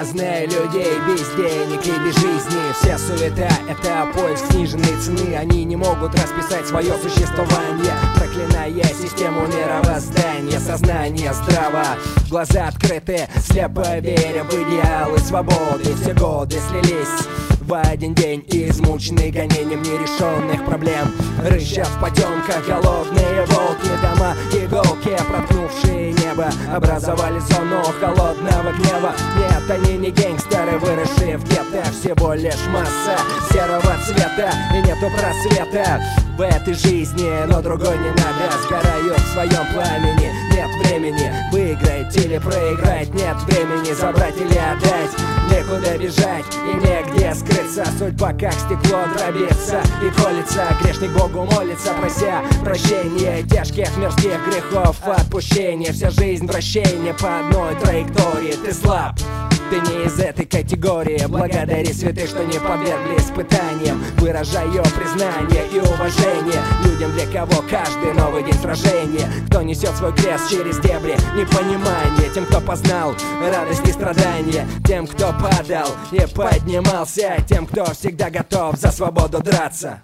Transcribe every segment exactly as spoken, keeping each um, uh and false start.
знаю людей без денег и без жизни. Вся суета — это поиск сниженной цены. Они не могут расписать свое существование, проклиная систему мировоздания. Сознание здраво, глаза открыты, слепо веря в идеалы свободы. Все годы слились в один день, измученный гонением нерешенных проблем. Рычат в потемках голодные волки. Дома иголки, проткнувшие небо, образовали зону холодного гнева. Нет, они не гангстеры, выросшие в гетто. Всего лишь масса серого цвета, и нету просвета в этой жизни, но другой не надо. Сгорают в своем пламени, нет времени выиграть или проиграть. Нет времени забрать или отдать, некуда бежать и негде скрыться. Судьба как стекло дробится и колется. Грешник Богу молится, прося прощения тяжких мирских грехов, отпущения. Вся жизнь вращение по одной траектории. Ты слаб, ты не из этой категории. Благодари святых, что не подвергли испытаниям. Выражаю признание и уважение людям, для кого каждый новый день сражения. Кто несет свой крест через дебри непонимания. Тем, кто познал радость и страдания. Тем, кто падал и поднимался. Тем, кто всегда готов за свободу драться.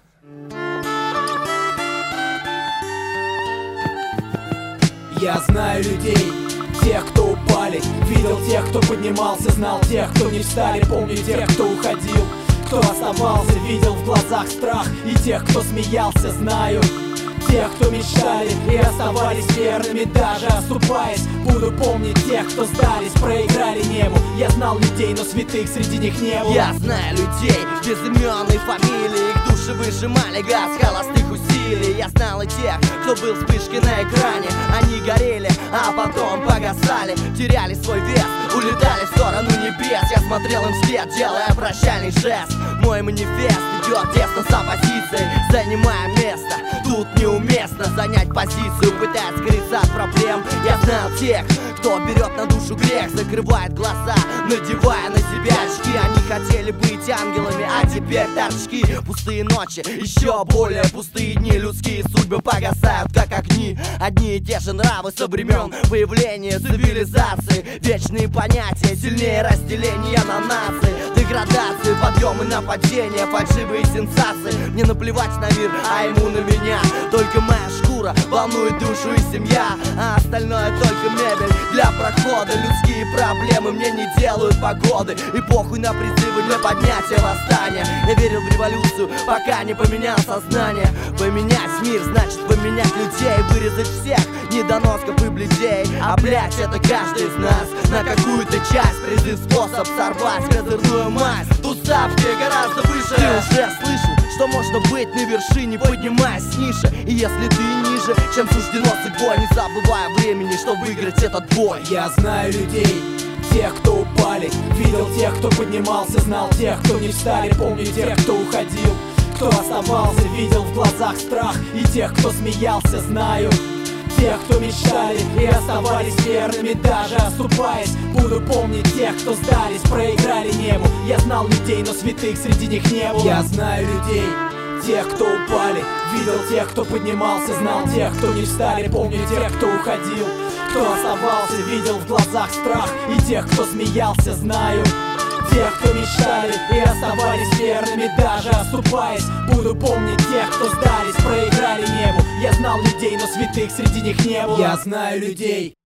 Я знаю людей, тех, кто упали, видел тех, кто поднимался, знал тех, кто не встали, помню тех, кто уходил, кто оставался, видел в глазах страх, и тех, кто смеялся, знаю тех, кто мечтали и оставались верными, даже оступаясь. Буду помнить тех, кто сдались, проиграли небу. Я знал людей, но святых среди них не было. Я знаю людей без имен и фамилий. Их души выжимали газ холостых усилий. Я знал и тех, кто был вспышкой на экране. Они горели, а потом погасали, теряли свой вес, улетали в сторону небес. Я смотрел им вслед, делая прощальный жест. Мой манифест идет тесно с оппозицией, занимая место. Тут неуместно занять позицию, пытаясь скрыться от проблем. Я знал тех, кто берет на душу грех, закрывает глаза, надевая на себя очки. Они хотели быть ангелами, а теперь торчки. Пустые ночи, еще более пустые дни. Людские судьбы погасают, как огни. Одни и те же нравы со времен появления цивилизации. Вечные понятия, сильнее разделения на нации. Деградации, подъемы, нападения, фальшивые сенсации. Мне наплевать на мир, а ему на меня. Только моя шкура волнует душу и семья, а остальное только мебель для прохода. Людские проблемы мне не делают погоды, и похуй на призывы для поднятия восстания. Я верил в революцию, пока не поменял сознание. Поменять мир значит поменять людей, вырезать всех недоносков и бледей. А блять, это каждый из нас на какую-то часть. Призыв способ сорвать козырную мазь. Тусовки гораздо выше. Ты уже слышал, что можно быть на вершине, поднимаясь ниже. И если ты ниже, чем суждено судьбой, не забывая времени, что выиграть этот бой. Я знаю людей, тех, кто упали, видел тех, кто поднимался, знал тех, кто не встали, помню тех, кто уходил, кто оставался, видел в глазах страх, и тех, кто смеялся, знаю тех, кто мечтали и оставались верными, даже оступаясь. Буду помнить тех, кто сдались, проиграли небу. Я знал людей, но святых среди них не было. Я знаю людей, тех, кто упали, видел тех, кто поднимался, знал тех, кто не встали, помню тех, кто уходил, кто оставался, видел в глазах страх, и тех, кто смеялся, знаю тех, кто мечтали и оставались верными, даже оступаясь. Буду помнить тех, кто сдались, проиграли небу. Я знал людей, но святых среди них не было. Я знаю людей.